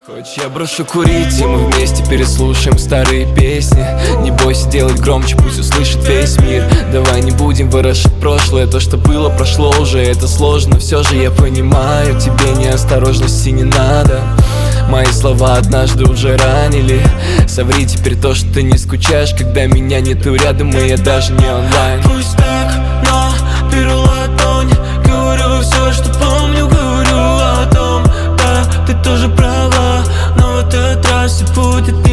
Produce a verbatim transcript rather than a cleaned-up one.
Хочешь, я брошу курить, и мы вместе переслушаем старые песни. Не бойся делать громче, пусть услышит весь мир. Давай не будем ворошить прошлое, то, что было, прошло уже. Это сложно, все же я понимаю, тебе неосторожности не надо. Мои слова однажды уже ранили. Соври теперь то, что ты не скучаешь, когда меня нету рядом, и я даже не онлайн. Пусть так, но беру ладонь, говорю все, что помню, говорю о том, да, ты тоже права, но в этот раз все будет не